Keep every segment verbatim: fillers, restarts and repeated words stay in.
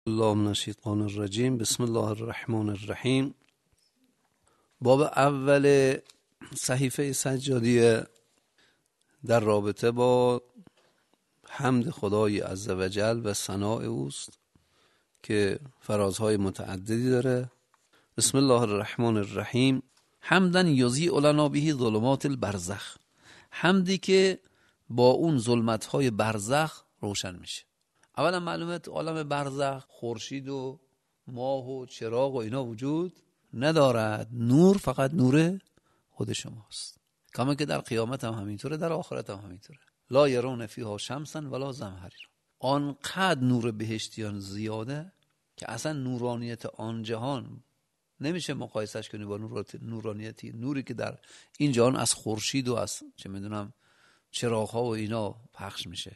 الله من الشیطان الرجیم. بسم الله الرحمن الرحیم. باب اول صحیفه سجادیه در رابطه با حمد خدای عزوجل و ثناء اوست که فرازهای متعددی داره. بسم الله الرحمن الرحیم. حمدن یضیء لنا به ظلمات البرزخ، حمدی که با اون ظلمت‌های برزخ روشن میشه. اولا معلومه تو عالم برزخ خورشید و ماه و چراغ و اینا وجود ندارد، نور فقط نور خود شماست. کما که در قیامت هم همینطوره، در آخرت هم همینطوره. لا یرون فیها شمسا ولا زمهریر. آنقدر نور بهشتیان زیاده که اصلا نورانیت آن جهان نمیشه مقایسش کنی با نورانیتی نوری که در این جهان از خورشید و از چه میدونم چراغ‌ها و اینا پخش میشه.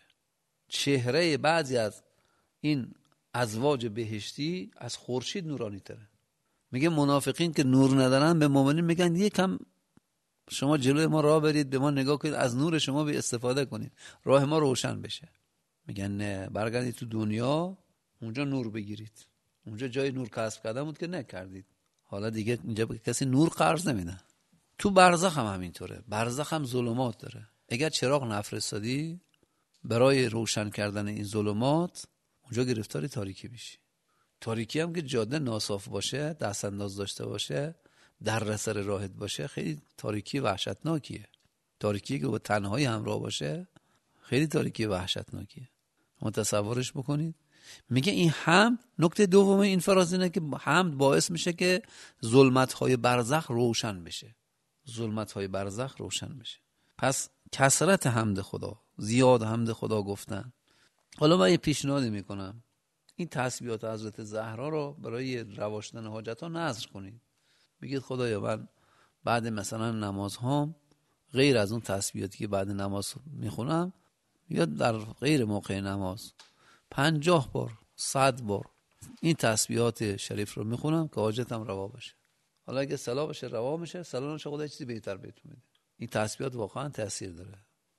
چهره بعضی از این ازواج بهشتی از خورشید نورانی تره. میگه منافقین که نور ندارن به مؤمنین میگن یکم شما جلوی ما راه برید، به ما نگاه کنید، از نور شما به استفاده کنید، راه ما روشن بشه. میگن نه، برگردید تو دنیا، اونجا نور بگیرید. اونجا جای نور کسب کردن بود که نکردید، حالا دیگه اینجا کسی نور قرض نمیده. تو برزخ هم همینطوره. برزخ هم ظلمات داره. اگر چراغ نفرستادی برای روشن کردن این ظلمات، اونجا گرفتاری تاریکی میشی. تاریکی هم که جاده ناصاف باشه، دست انداز داشته باشه، در سر راهت باشه، خیلی تاریکی وحشتناکیه. تاریکی که با تنهایی همراه باشه خیلی تاریکی وحشتناکیه. متصورش بکنید. میگه این حمد، نکته دوم این فراز اینه که حمد باعث میشه که ظلمت‌های برزخ روشن بشه. ظلمت‌های برزخ روشن بشه. پس کثرت حمد خدا، زیاد حمد خدا گفتن. حالا من یه پیشنهادی میکنم، این تسبیحات حضرت زهرا رو برای رواشدن حاجت ها نذر کنید. بگید خدایا من بعد مثلا نماز هام غیر از اون تسبیحاتی که بعد نماز میخونم یا در غیر موقع نماز پنجاه بار صد بار این تسبیحات شریف رو میخونم که حاجتم روا بشه. حالا اگه صلاح بشه روا میشه، صلاح نشه خدا چیزی بهتر بهتون میده. این تسبیحات واقعا تاثیر داره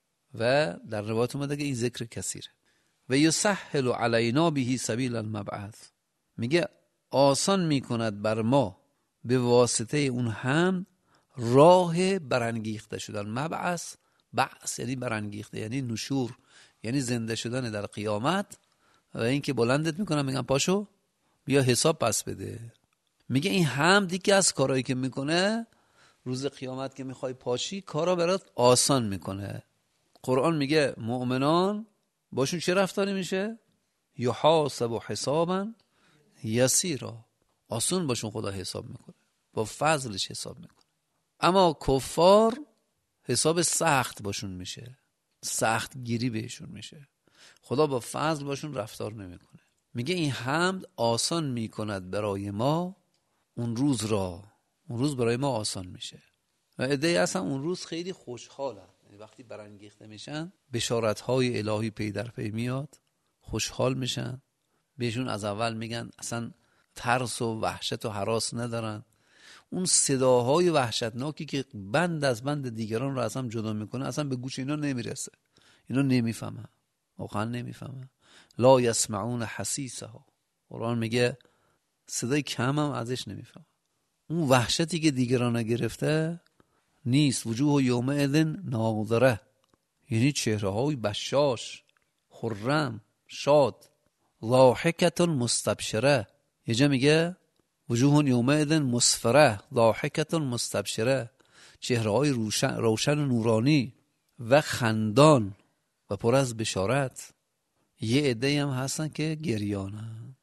و در روایت اومده که این ذکر کثیره. و یسهل علینا به سبیل المبعث، میگه آسان میکند بر ما به واسطه اون حمد راه برانگیخته شدن. مبعث، بعث یعنی برانگیخته، یعنی نشور، یعنی زنده شدن در قیامت. و این که بلندت میکنن میگن پاشو بیا حساب پس بده. میگه این حمدی که از کارهایی که میکنه روز قیامت که میخوای پاشی کارا برات آسان میکنه. قرآن میگه مؤمنان باشون چه رفتاری میشه؟ یحاسب حسابا یسیرا، آسون باشون خدا حساب میکنه، با فضلش حساب میکنه. اما کفار حساب سخت باشون میشه، سخت گیری بهشون میشه. خدا با فضل باشون رفتار نمیکنه. میگه این حمد آسان میکند برای ما اون روز را، اون روز برای ما آسان میشه. و عده‌ای اصلا اون روز خیلی خوشحالن، یعنی وقتی برانگیخته میشن بشارت‌های الهی پی در پی میاد، خوشحال میشن. بهشون از اول میگن اصلا ترس و وحشت و هراس ندارن. اون صداهای وحشتناکی که بند از بند دیگران رو اصلا جدا میکنه اصلا به گوش اینا نمیرسه، اینا نمیفهمن، واقعا نمیفهمن. لا یسمعون حسیسها، قرآن میگه صدای کم هم ازش نمیفهمن. اون وحشتی که دیگران گرفته نیست. وجوه یومئذ ناظره، یعنی چهره های بشاش، خرم، شاد. ضاحکة مستبشره، یه جا میگه وجوه یومئذ مسفره ضاحکة مستبشره، چهره های روشن, روشن و نورانی و خندان و پر از بشارت. یه عده هم هستن که گریانن،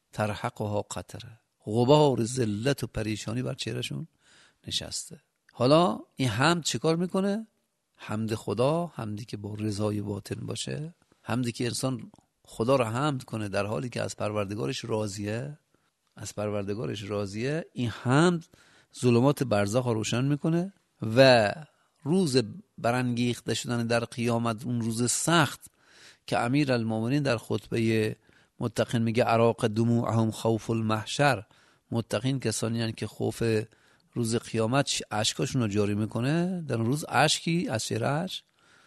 ترحقها قطره، غبار ذلت و پریشانی بر چهرهشون نشسته. حالا این حمد چیکار میکنه؟ حمد خدا، حمدی که با رضای باطن باشه، حمدی که انسان خدا رو حمد کنه در حالی که از پروردگارش راضیه، از پروردگارش راضیه. این حمد ظلمات برزخ رو روشن میکنه و روز برانگیخته شدن در قیامت، اون روز سخت که امیر المومنین در خطبه متقین میگه اراق دموعهم خوف المحشر، متقین کسانی هستند که خوف روز قیامت اشکاشون رو جاری میکنه، در اون روز اشکی از چهرهش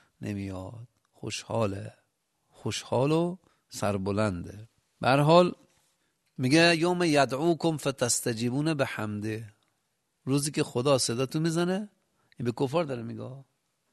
نمیاد، خوشحاله، خوشحال و سربلنده. به هر حال میگه یوم یدعوکم فتستجیبون به حمده، روزی که خدا صداتون میزنه. این به کفار داره میگه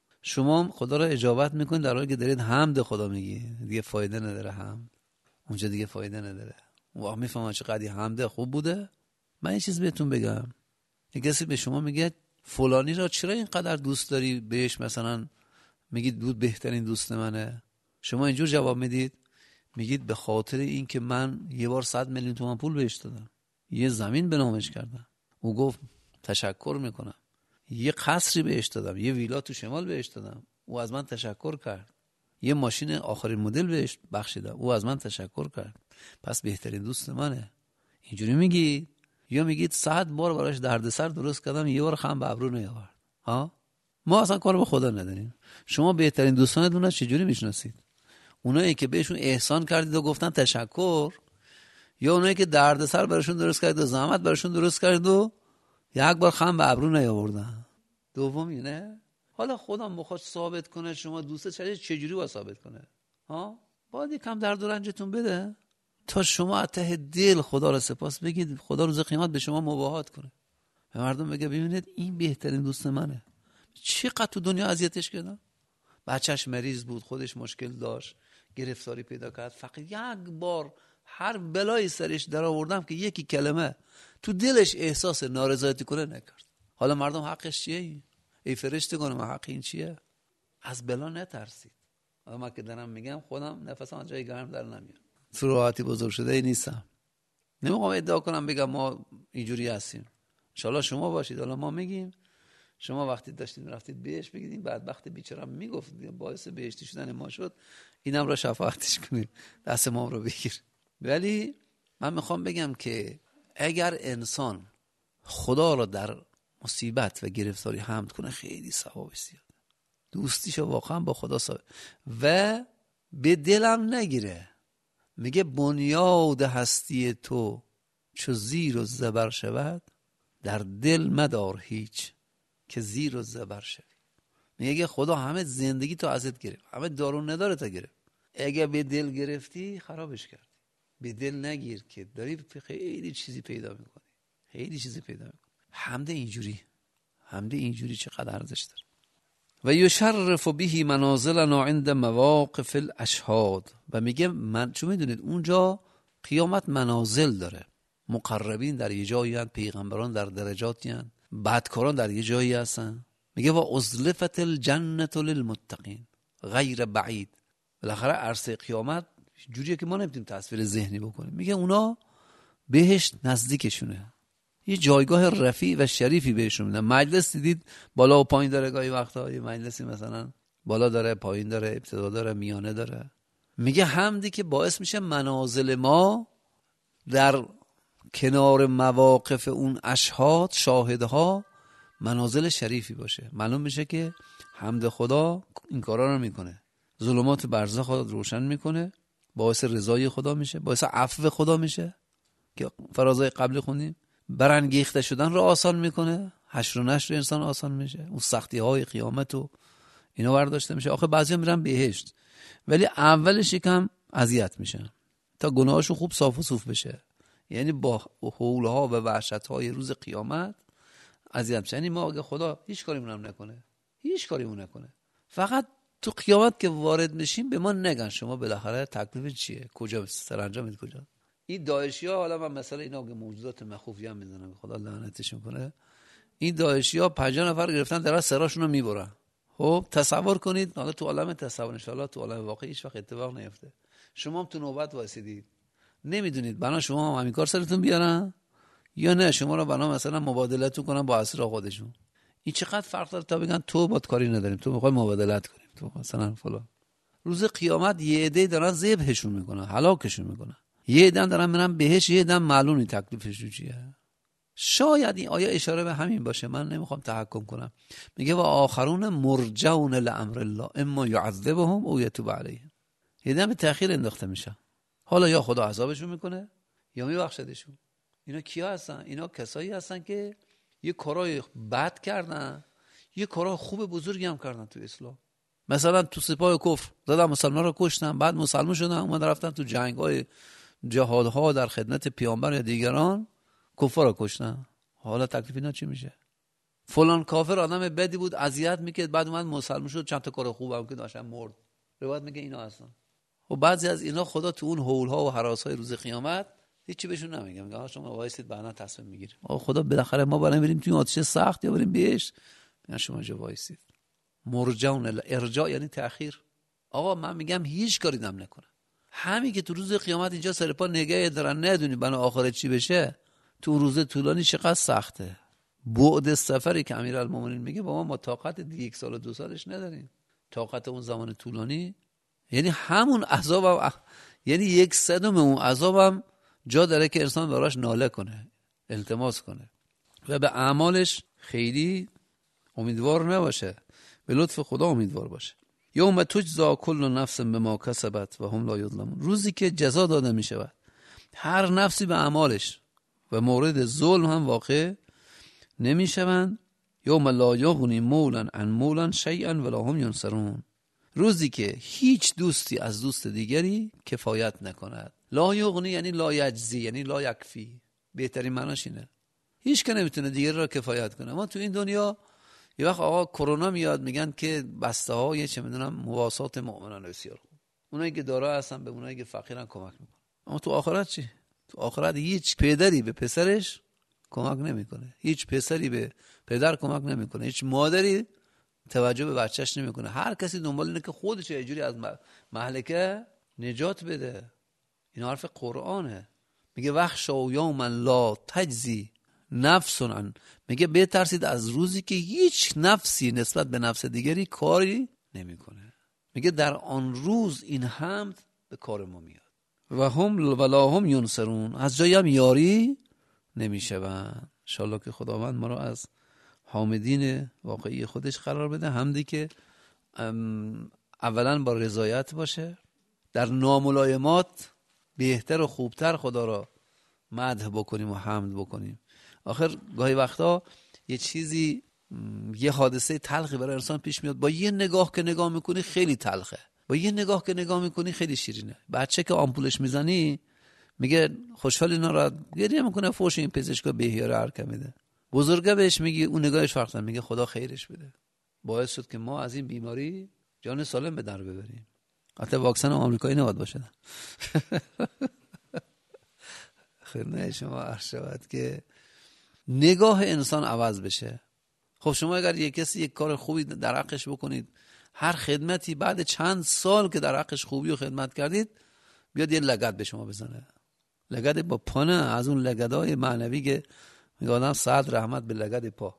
شما خدا را اجابت میکنید در حالی که دارید حمد خدا میگی. دیگه فایده نداره حمد، اونجا دیگه فایده نداره. واقعا میفهمن چقدر حمد خوب بوده. من یه چیز بهتون بگم، یه کسی به شما میگه فلانی را چرا اینقدر دوست داری، بهش مثلا میگید بود بهترین دوست منه، شما اینجور جواب میدید، میگید به خاطر این که من یه بار صد میلیون تومان پول بهش دادم، یه زمین به نامش کردم، او گفت تشکر میکنم، یه قصری بهش دادم، یه ویلا تو شمال بهش دادم، او از من تشکر کرد، یه ماشین آخرین مدل بهش بخشیدم، او از من تشکر کرد، پس بهترین دوست منه. اینجوری میگید؟ یا میگید صد بار براش دردسر درست کردم، یه بار خم به ابرو نیاورد؟ ها، ما اصلا کار به خدا نداریم. شما بهترین دوستانتون رو چجوری میشناسید؟ اونایی که بهشون احسان کردید و گفتن تشکر، یا اونایی که دردسر براشون درست کردید و زحمت براشون درست کردید و یک بار خم به ابرو نیاوردن؟ دومی نه. حالا خدا بخواد ثابت کنه شما دوست چه چجوری با ثابت کنه؟ ها، باید یکم درد و رنجتون بده تا شما از ته دل خدا را سپاس بگید، خدا روز قیامت به شما مباهات کنه، به مردم بگه ببینید این بهترین دوست منه. چقدر تو دنیا اذیتش کردم، بچهش مریض بود، خودش مشکل داشت، گرفتاری پیدا کرد، فقط یک بار هر بلایی سرش در آوردم که یکی کلمه تو دلش احساس نارضایتی کنه نکرد. حالا مردم حقش چیه؟ ای فرشتگان ما حق این چیه؟ از بلا نترسید. حالا من که دارم میگم خودم نفسم از جای گرم در نمیاد، تو راحتی بزرگ شده ای نیستم، نمیخوام ادعا کنم بگم ما اینجوری هستیم. انشالله شما باشید. حالا ما میگیم شما وقتی داشتید رفتید بهش بگید این بدبخت بیچاره میگفت باعث بهشتی شدن ما شد، اینم را شفاعتش کنید، دست ما رو بگیر. ولی من میخوام بگم که اگر انسان خدا را در مصیبت و گرفتاری حمد کنه خیلی ثوابش زیاده، دوستیشو واقعا با خدا ثابت و به دلم نگیره. میگه بنیاد هستی تو چو زیر و زبر شود، در دل مدار هیچ که زیر و زبر شوی. میگه خدا همه زندگی تو ازت گرفت، همه دارون نداره تا گرفت، اگه به دل گرفتی خرابش کردی. به دل نگیر که داری خیلی چیزی پیدا میکنی، خیلی چیزی پیدا میکنی. حمد اینجوری، حمد اینجوری چقدر ارزش داره. و یشرف به منازلنا عند مواقف الاشهاد. و میگه من چون میدونید اونجا قیامت منازل داره، مقربین در یه جایی هستن، پیغمبران در درجاتی هستن، بدکاران در یه جایی هستن. میگه و ازلفت الجنة للمتقین غیر بعید. بالاخره عرصه قیامت جوریه که ما نمیتونیم تصویر ذهنی بکنیم. میگه اونا بهشت نزدیکشونه، یه جایگاه رفیع و شریفی بهشون میدن. مجلس دیدید بالا و پایین داره، گاهی وقتا یه مجلسی مثلا بالا داره، پایین داره، ابتدا داره، میانه داره. میگه حمدی که باعث میشه منازل ما در کنار مواقف اون اشهاد، شاهدها، منازل شریفی باشه. معلوم میشه که حمد خدا این کارا رو میکنه، ظلمات برزخ خود روشن میکنه، باعث رضای خدا میشه، باعث عفو خدا میشه که فرازای قبل خوندیم، برانگیخته شدن رو آسان میکنه، حشر و نشر انسان آسان میشه، اون سختی های قیامت و اینا برداشته میشه. آخه بعضیا میرن بهشت ولی اولش یکم اذیت میشن تا گناهاشون خوب صاف و صوف بشه، یعنی با هولها و وحشت‌های روز قیامت اذیت میشن. یعنی ما اگه خدا هیچ کاریمون هم نکنه، هیچ کاریمون نکنه، فقط تو قیامت که وارد میشیم به ما نگن شما بالاخره تکلیف چیه، کجا سرانجامت کجا. این داعشی‌ها، حالا من مثلا اینا که موجودات مخوفی هم میزنم خدا لعنتشون کنه، این داعشی‌ها پنجاه نفر گرفتن در سراشون رو میبرن. خب تصور کنید، حالا تو عالم تصور، ان شاءالله تو عالم واقعی هیچ وقت اتفاق نیفته، شما هم تو نوبت واسیدید، نمیدونید بنا شما هم همین کار سرتون بیارن یا نه شما رو بنا مثلا مبادلتون کنن با اسرا خودشون. این چقدر فرق داره تا بگن تو باد کاری نداریم، تو میخوای مبادلت کنیم، تو مثلا فلان. روز قیامت یه عده دارن ذبحشون میکنن، هلاکشون میکنن، یه عده دارن میرن بهش، یه عده معلومی تکلیفشون چیه. شاید این آیه اشاره به همین باشه، من نمیخوام تحکم کنم. میگه و آخرون مرجعون لامر الله اما يعذبهم او يتوب علیهم. یه عده به تأخیر انداخته میشن، حالا یا خدا عذابشون میکنه یا میبخشدشون. اینا کیا هستن؟ اینا کسایی هستن که یه کارای بد کردن، یه کارای خوب بزرگی هم کردن تو اسلام. مثلا تو سپاه کفر زدن مسلمان رو کشتن، بعد مسلمان شدن، اومدن رفتن تو جنگ‌های جهادها در خدمت پیامبر یا دیگران کفار رو کشتن. حالا تکلیف اینا چی میشه؟ فلان کافر آدم بدی بود، اذیت میکرد، بعد اومد مسلمان شد، چند تا کار خوب هم که داشتن مرد. روایت میگه اینا هستن. و بعضی از اینا خدا تو اون هولها و هراس‌های روز قیامت هیچی بهشون نمیگه، میگه شما وایسید بعدا تصمیم میگیریم. آ خدا بالاخره ما بریم بریم توی آتش سخت یا بریم بهش، میگن شما جا وایسید. مرجعون الارجاع یعنی تأخیر. آقا من میگم هیچ کاری نم نکنه، همین که تو روز قیامت اینجا سر پا نگه دارن ندونی بنا آخرت چی بشه، تو روز طولانی چقدر سخته. بعد سفری که امیرالمومنین میگه با ما ما طاقت دی یک سال و دو سالش نداریم، طاقت اون زمان طولانی یعنی همون عذابم، یعنی یک صدم اون عذابم جا داره که انسان براش ناله کنه، التماس کنه و به اعمالش خیلی امیدوار نباشه، به لطف خدا امیدوار باشه. یوم تجزا کل نفس بما کسبت و هم لا یظلمون، روزی که جزا داده می شود هر نفسی به اعمالش و مورد ظلم هم واقع نمی شوند. یوم لا یغنی مولا عن مولا شیئا ولا هم ینصرون، روزی که هیچ دوستی از دوست دیگری کفایت نکند. لا یغنی یعنی لا یجزی، یعنی لا یکفی، بهترین معناش اینه. هیچ که نمیتونه دیگری را کفایت کنه. ما تو این دنیا یه وقت آقا کرونا میاد میگن که بسته ها یه چه میدونم مواسات مؤمنان بسیار خوب، اونایی که دارا هستن به اونایی که فقیرن کمک میکنن. اما تو آخرت چی؟ تو آخرت هیچ پدری به پسرش کمک نمیکنه، هیچ پسری به پدر کمک نمیکنه، هیچ مادری توجه به بچهش نمیکنه. هر کسی دنبال اینه که خودش یه جوری از مهلکه نجات بده. این حرف قرآنه. میگه وخشوا یوما لا تجزی نفس عن، میگه بترسید از روزی که هیچ نفسی نسبت به نفس دیگری کاری نمیکنه. میگه در آن روز این حمد به کار ما میاد. و هم ولا هم ینصرون، از جایی هم یاری نمیشوند. ان شاءالله که خداوند ما رو از حامدین واقعی خودش قرار بده، حمدی که اولا با رضایت باشه، در ناملایمات بهتر و خوبتر خدا را مدح بکنیم و حمد بکنیم. آخر گاهی وقتا یه چیزی، یه حادثه تلخی برای انسان پیش میاد، با یه نگاه که نگاه میکنی خیلی تلخه، با یه نگاه که نگاه میکنی خیلی شیرینه. بچه که آمپولش میزنی میگه خوشحال اینا را گریه میکنه، فوش این پزشکا بهیاره هرکه میده. بزرگه بهش میگی اون نگاهش فرق داره، میگه خدا خیرش بده، باعث شد که ما از این بیماری جان سالم به در ببریم. حتی واکسن آمریکایی نباید باشه. خدمت شما عرض شود که نگاه انسان عوض بشه. خب شما اگر یک کسی یک کار خوبی در حقش بکنید، هر خدمتی بعد چند سال که در حقش خوبی و خدمت کردید بیاد یه لگد به شما بزنه، لگد با پانه، از اون لگدهای معنوی که میگه آدم صد رحمت به لگد پا،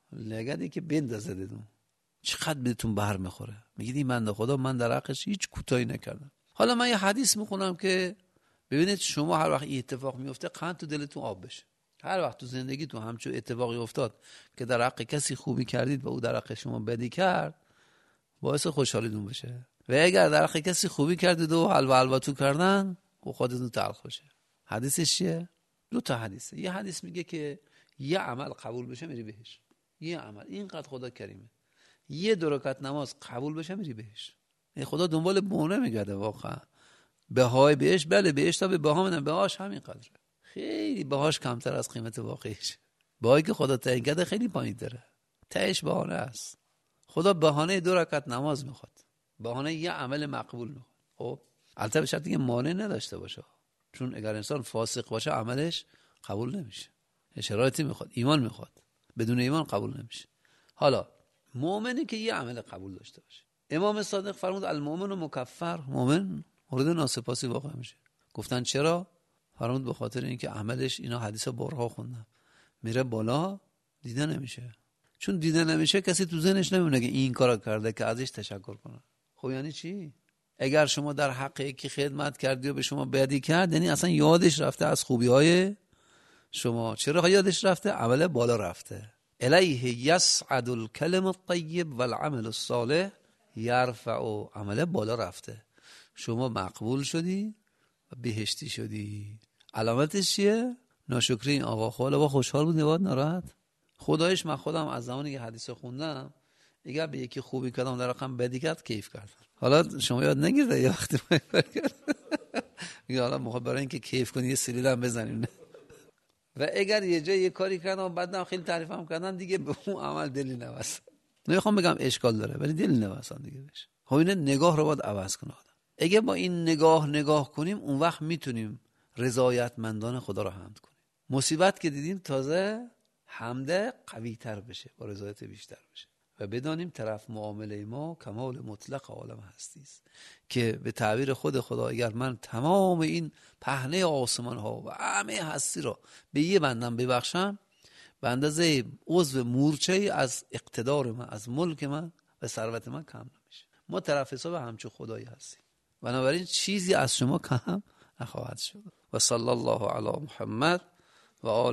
لگدی که بندازه دون چقدر بهتون بر میخوره. میگید این بنده خدا من در حقش هیچ کوتاهی نکردم. حالا من یه حدیث میخونم که ببینید شما هر وقت این اتفاق میفته قند تو دلتون آب بشه. هر وقت تو زندگی تو همچون اتفاقی افتاد که در حق کسی خوبی کردید و او در حق شما بدی کرد، باعث خوشحالیتون بشه. و اگر در حق کسی خوبی کردید و حلوا حلواتو کردن و خودتون تلخ بشه. حدیثش چیه؟ دو تا حدیثه. یه حدیث میگه که یه عمل قبول بشه میری بهش، یه عمل اینقدر خدا کریمه، یه دو رکعت نماز قبول بشه میری بهش. خدا دنبال بونه میگرده واقعا. بهای بهش، بله بهش تا به بها میدن، بهاش همین قدره، خیلی بهاش کمتر از قیمت واقعیش. بهایی که خدا تعیین کرده خیلی پایین داره، تهش بهانه است. خدا بهانه دو رکعت نماز میخواد، بهانه یه عمل مقبول میخواد. خب البته به شرطی که مانع نداشته باشه، چون اگر انسان فاسق باشه عملش قبول نمیشه. شرایطی میخواد، ایمان میخواد، بدون ایمان قبول نمیشه. حالا مؤمنی که یه عمل قبول داشته باشه، امام صادق فرمود المؤمن مکفر، مؤمن مورد ناسپاسی واقع میشه. گفتن چرا؟ فرمود به خاطر اینکه عملش، اینا حدیث بارها خوندم، میره بالا دیده نمیشه. چون دیده نمیشه کسی تو ذهنش نمیونه که این کارا کرده که ازش تشکر کنه. خب یعنی چی؟ اگر شما در حق یکی خدمت کردی و به شما بدی کرد، یعنی اصلا یادش رفته از خوبی‌های شما. چرا یادش رفته؟ عمل بالا رفته. الیه یصعد الکلم الطیب والعمل الصالح یرفع، عمل بالا رفته، شما مقبول شدی و بهشتی شدی. علامتش چیه؟ ناشکری این آقا. خب با خوشحال بود نباد ناراحت. خدایش من خودم از زمانی که حدیث خوندم اگر به یکی خوبی کردم در رقم بدی کرد کیف کردم. حالا شما یاد نگیرده یه وقتی میگه حالا میخواد برای اینکه کیف کنی یه سیلیل هم بزنیم. و اگر یه جای یه کاری کردن و بعدم خیلی تعریفم کردن دیگه به اون عمل دلی نوسن. نمیخوام بگم اشکال داره ولی دلی نوسن دیگه بشه. خب این نگاه رو باید عوض کنه آدم. اگه با این نگاه نگاه کنیم اون وقت میتونیم رضایتمندان خدا رو حمد کنیم. مصیبت که دیدیم تازه حمده قوی تر بشه، با رضایت بیشتر بشه و بدانیم طرف معامله ما کمال مطلق عالم هستی است که به تعبیر خود خدا اگر من تمام این پهنه آسمان ها و همه هستی را به یه بندم ببخشم به اندازه عضو مورچه از اقتدار من، از ملک من و ثروت من کم نمیشه. ما طرف حساب همچون خدایی هستیم، بنابراین چیزی از شما کم نخواهد شد. و صلی الله علی محمد و آل